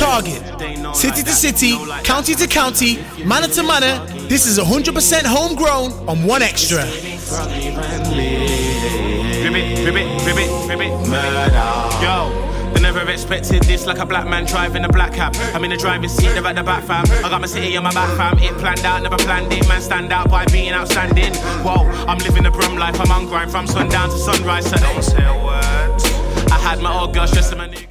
target. City to city, county to county, manor to manor. This is 100% homegrown on One Extra. Yo. I never expected this, like a black man driving a black cab. I'm in the driving seat, they're at the back, fam. I got my city on my back, fam. It planned out, never planned it. Man stand out by being outstanding. Whoa, I'm living the Brum life. I'm on grind from sundown to sunrise, so don't say a word. I had my old girl stressing my nigga.